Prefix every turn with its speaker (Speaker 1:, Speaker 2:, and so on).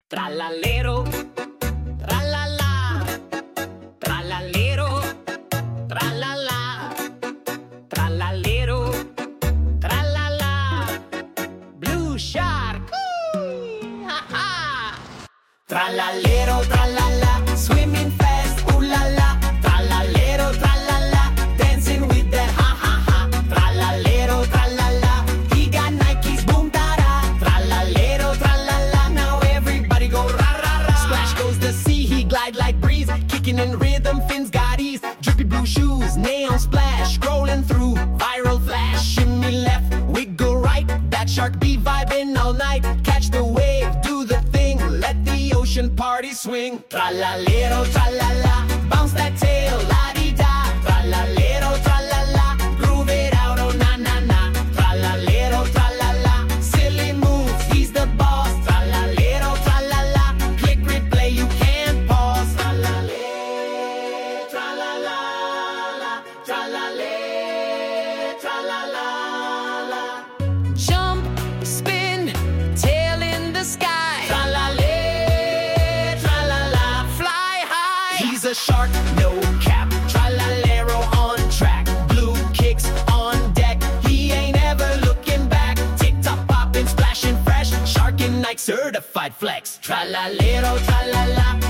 Speaker 1: Trallallero, trallallà, trallallero, trallallà, trallallero, trallallà. Blue Shark, ha ha. Trallallero, trallallà, swimming fast, ooh la la. Trallallero, trallallà, dancing with that ha ha ha. Trallallero, trallallà, he got Nikes, boom da da. Trallallero, trallallà, now everybody go ra ra ra. Splash goes the sea, he glide like breeze, kicking in rhythm, fins got ease. Drippy blue shoes, neon splash, scrolling through, viral flash. Shimmy left, wiggle right, that shark be vibing all night. Catch the wave, do the thing, let the ocean party swing. Trallallero, trallallà, bounce that tail, la-di-da. Trallallero, trallallà, groove it out, oh na-na-na. Trallallero, trallallà, silly moves, he's the boss. Trallallero, trallallà, click replay, you can't pause. Trallallero, trallallà, trallallero, trallallà. Jump, spin, tail in the sky. Trallallero, trallallà, fly high. He's a shark, no cap. Trallallero on track. Blue kicks on deck. He ain't ever looking back. Tick-tock popping, splashing fresh. Shark and Nike certified flex. Trallallero, trallallà,